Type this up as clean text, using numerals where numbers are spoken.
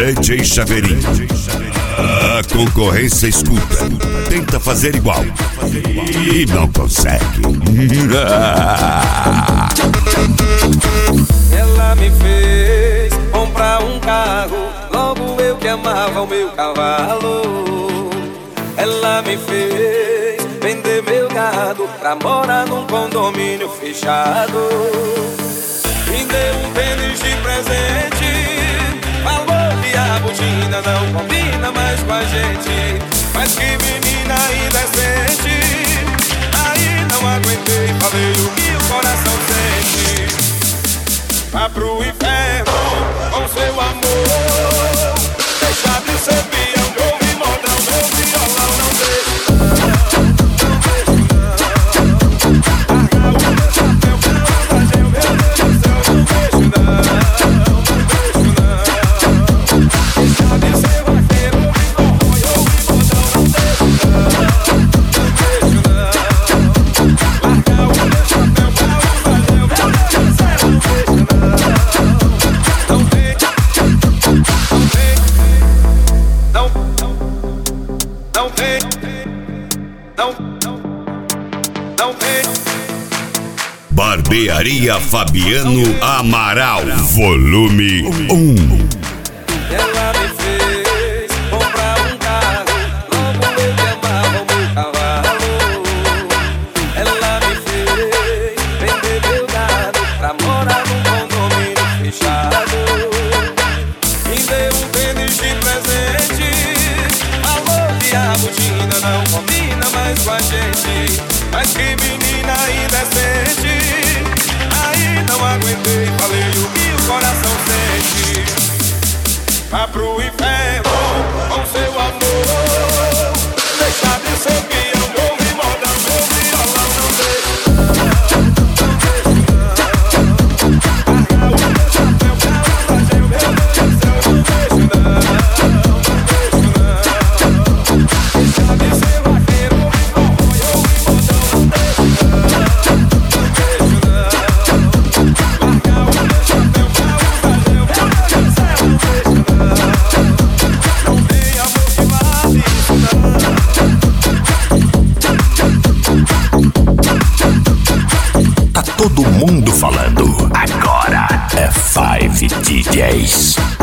DJ Chaveirinho. A concorrência escuta, tenta fazer igual e não consegue. Ela me fez comprar um carro, logo eu que amava o meu cavalo. Ela me fez vender meu gado pra morar num condomínio fechado. Me deu um tênis de presente, falou que a botina não combina mais com a gente. Mas que menina indecente, aí não aguentei, falei o que o coração sente. Vá pro inferno com seu amor, deixa de ser peão, ouve modão, meu violão não deixa. Barbearia Fabiano Amaral, volume 1. Ela me fez comprar um carro, logo eu que amava o meu cavalo. Ela me fez vender meu gado pra morar num condomínio fechado. Me deu um tênis de presente, falou que a botina não combina mais com a gente. Mas que menina indecente, aí não aguentei, falei o que o coração sente. Vá pro inferno com seu amor, deixa de ser peão, ouve modão, meu violão não deixa. Todo mundo falando. Agora é 5 DJs.